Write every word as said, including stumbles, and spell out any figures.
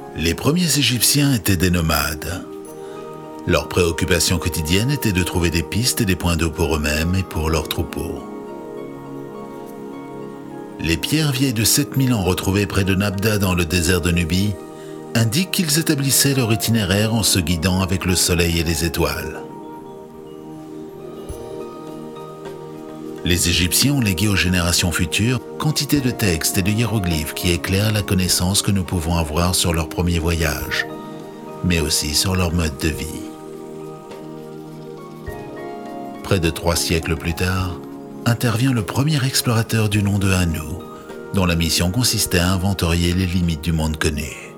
Les premiers Égyptiens étaient des nomades. Leur préoccupation quotidienne était de trouver des pistes et des points d'eau pour eux-mêmes et pour leurs troupeaux. Les pierres vieilles de sept mille ans retrouvées près de Nabda dans le désert de Nubie indiquent qu'ils établissaient leur itinéraire en se guidant avec le soleil et les étoiles. Les Égyptiens ont légué aux générations futures quantité de textes et de hiéroglyphes qui éclairent la connaissance que nous pouvons avoir sur leur premier voyage, mais aussi sur leur mode de vie. Près de trois siècles plus tard, intervient le premier explorateur du nom de Anu, dont la mission consistait à inventorier les limites du monde connu.